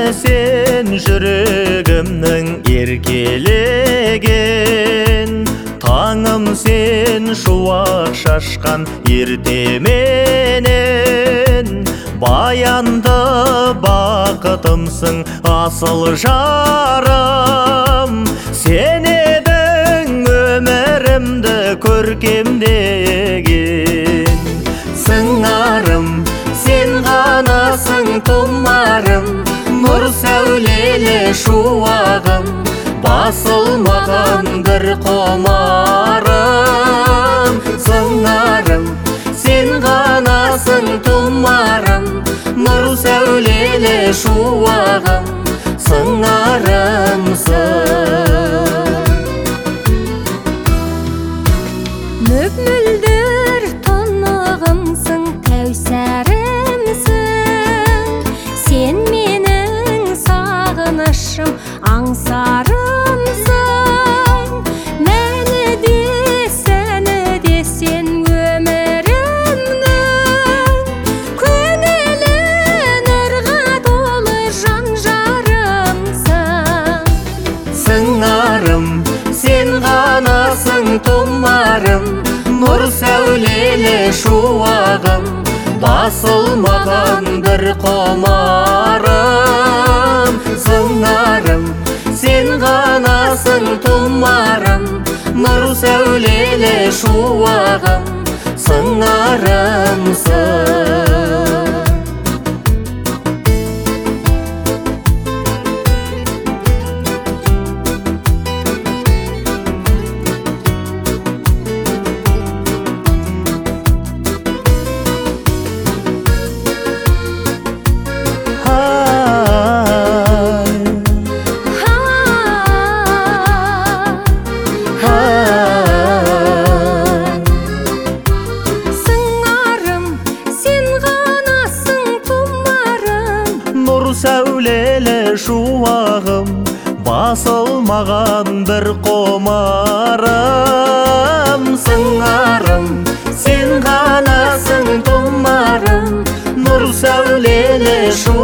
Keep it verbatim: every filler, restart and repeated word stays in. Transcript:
сен жүрегімнің еркелеген, таңым сен шуақ шашқан ертеменен. Баянды бақытымсың асыл жарым, сен едің өмірімді көркемдеген. Сыңарым, сен ғанасың тұмарым, нұр сәулелі шуағым, басылмаған бір құмарым. Сыңарым, сен ғанасың тұмарым, нұр сәулелі шуағым, сыңарымсың. Мөп-мөлдір тұнығымсың, кәусәрімсің, сен менің сағынышым, аңсарымсың. Мәні де сәні де сен өмірімнің, көңілі нұрға толы жан жарымсың. Сыңарым, сен ғанасың тұмарым, нұр сәулелі шуағым, басылмаған бір құмарым. Сыңарым, сен ғанасың тұмарым, нұр сәулелі шуағым, сыңарымсың. Сәулелі шуағым, басылмаған бір құмарым. Сыңарым, сен ғанасың тұмарым, нұр сәулелі шуағым,